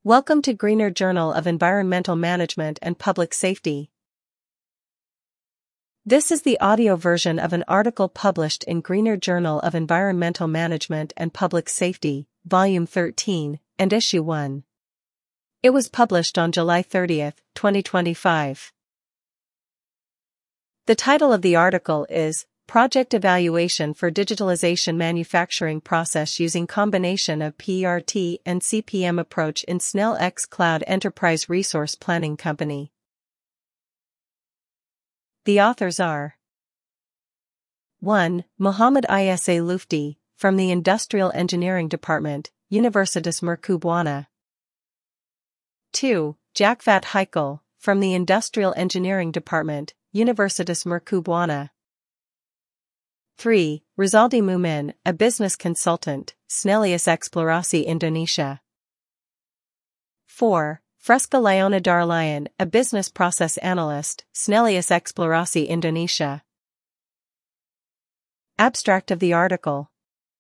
Welcome to Greener Journal of Environmental Management and Public Safety. This is the audio version of an article published in Greener Journal of Environmental Management and Public Safety, Volume 13, and Issue 1. It was published on July 30, 2025. The title of the article is Project Evaluation for Digitalization Manufacturing Process Using Combination of PRT and CPM Approach in SnellX Cloud Enterprise Resource Planning Company. The authors are 1. Mohammed Isa Lufti, from the Industrial Engineering Department, Universitas Mercubuana. 2. Jakvat Heikel, from the Industrial Engineering Department, Universitas Mercubuana. 3. Rizaldi Mumin, a business consultant, Snellius Eksplorasi Indonesia. 4. Fresca Leona Darlian, a business process analyst, Snellius Eksplorasi Indonesia. Abstract of the article.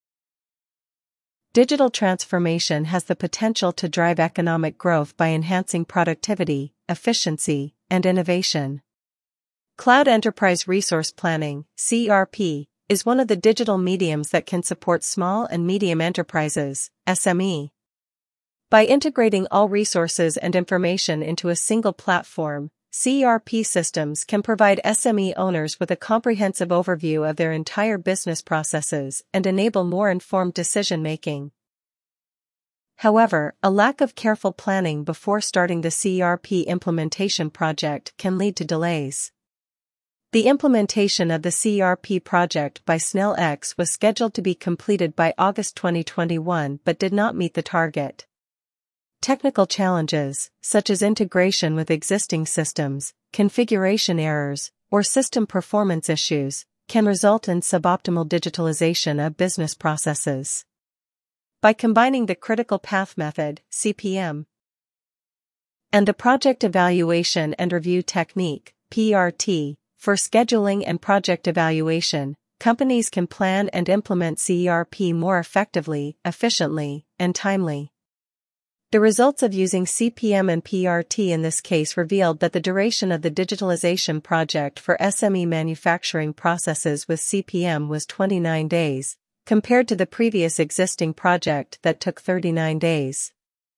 Digital transformation has the potential to drive economic growth by enhancing productivity, efficiency, and innovation. Cloud Enterprise Resource Planning, CRP, is one of the digital mediums that can support small and medium enterprises, SME. By integrating all resources and information into a single platform, CRP systems can provide SME owners with a comprehensive overview of their entire business processes and enable more informed decision-making. However, a lack of careful planning before starting the CRP implementation project can lead to delays. The implementation of the CRP project by SnellX was scheduled to be completed by August 2021 but did not meet the target. Technical challenges, such as integration with existing systems, configuration errors, or system performance issues, can result in suboptimal digitalization of business processes. By combining the critical path method, CPM, and the project evaluation and review technique, PRT, for scheduling and project evaluation, companies can plan and implement CRP more effectively, efficiently, and timely. The results of using CPM and PRT in this case revealed that the duration of the digitalization project for SME manufacturing processes with CPM was 29 days, compared to the previous existing project that took 39 days.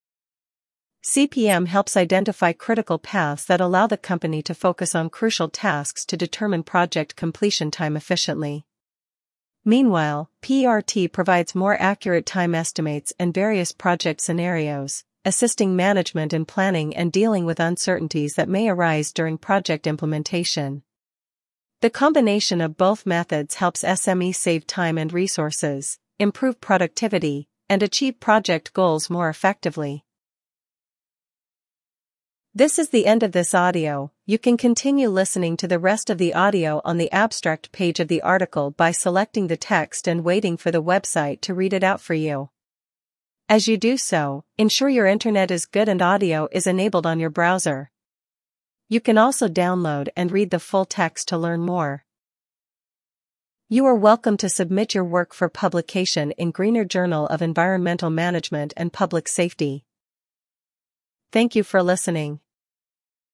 CPM helps identify critical paths that allow the company to focus on crucial tasks to determine project completion time efficiently. Meanwhile, PRT provides more accurate time estimates and various project scenarios, assisting management in planning and dealing with uncertainties that may arise during project implementation. The combination of both methods helps SME save time and resources, improve productivity, and achieve project goals more effectively. This is the end of this audio. You can continue listening to the rest of the audio on the abstract page of the article by selecting the text and waiting for the website to read it out for you. As you do so, ensure your internet is good and audio is enabled on your browser. You can also download and read the full text to learn more. You are welcome to submit your work for publication in Greener Journal of Environmental Management and Public Safety. Thank you for listening.